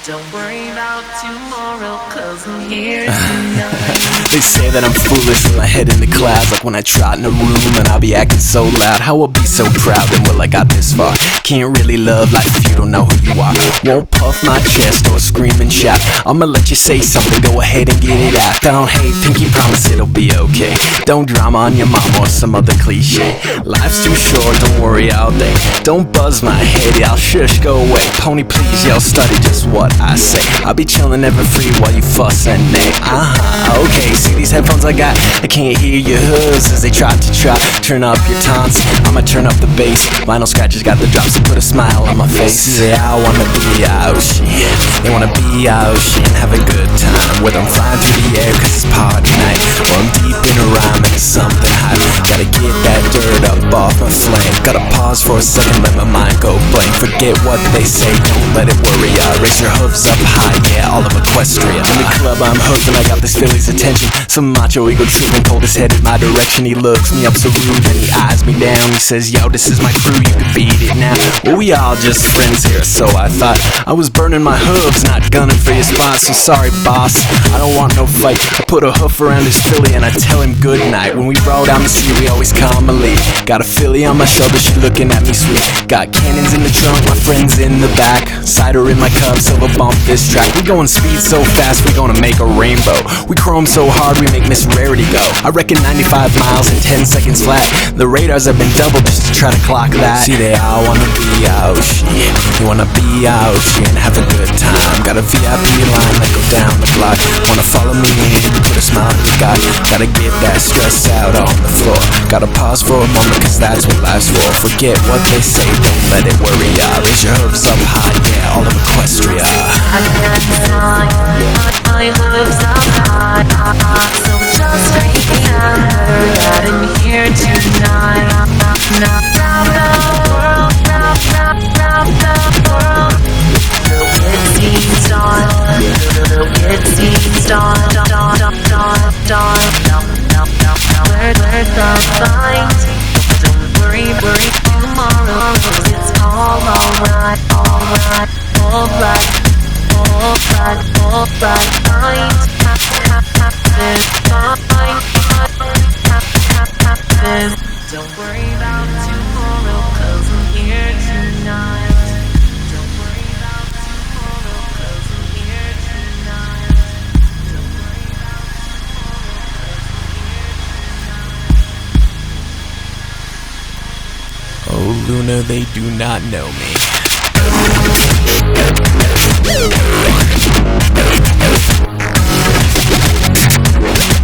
Don't worry about tomorrow, 'cause I'm here tonight. They say that I'm foolish with my head in the clouds, like when I trot in a room and I'll be acting so loud. How I'll be so proud and well I got this far. Can't really love life if you don't know who you are. Won't puff my chest or scream and shout. I'ma let you say something, go ahead and get it out. Don't hate, pinky promise it'll be okay. Don't drama on your mom or some other cliche. Life's too short, don't worry all day. Don't buzz my head, I'll shush, go away. Pony please, y'all study just what I say. I'll be chillin' ever free while you fuss and nag. Okay, see these headphones I got? I can't hear your hooves as they try to turn up your taunts. I'ma turn up the bass. Vinyl scratches got the drops to put a smile on my face. See, I wanna be ocean. They wanna be ocean, have a good time. Whether I'm flying through the air 'cause it's party night, or I'm deep in a rhyme and it's something hot. Gotta get that dirt up off my flame. Gotta pause for a second, let my mind go blank. Forget what they say, don't let it worry ya. Raise your hooves up high, yeah, all of Equestria. In the club I'm hooked and I got this Philly's attention. Some macho ego tripping, coldest headed my direction. He looks me up so rude and he eyes me down. He says, yo, this is my crew, you can beat it now. Well, we all just friends here, so I thought I was burning my hooves, not gunning for your spot. So sorry, boss, I don't want no fight. I put a hoof around his Philly and I tell him good night. When we roll down the street, we always calm a lead. Got a Philly on my shoulder, she looking at me sweet. Got cannons in the trunk, my friends in the back. Cider in my cup, silver bump this track. We going speed so fast, we gonna make a rainbow. We chrome so hard, we make Miss Rarity go. I reckon 95 miles in 10 seconds flat. The radars have been doubled just to try to clock that. See, they all wanna be ocean. You wanna be ocean, have a good time. Got a VIP line that go down the block. Wanna follow me in, put a smile on your God. Gotta get that stress out on the floor. Gotta pause for a moment, 'cause that's what life's for. Forget what they say, don't let it worry ya. Raise your hooves up high, yeah, all of Equestria. I can't decide, my hooves up high. So just remember that I'm here tonight. Now the world, now the world. It seems dawn, it seems dawn. Where's the fight? Don't worry tomorrow, 'cause it's all alright. Don't worry about tomorrow, 'cause I'm here tonight. Don't worry about tomorrow, 'cause I'm here tonight. Don't worry about tomorrow, 'cause I'm here tonight. Oh, Luna, they do not know me.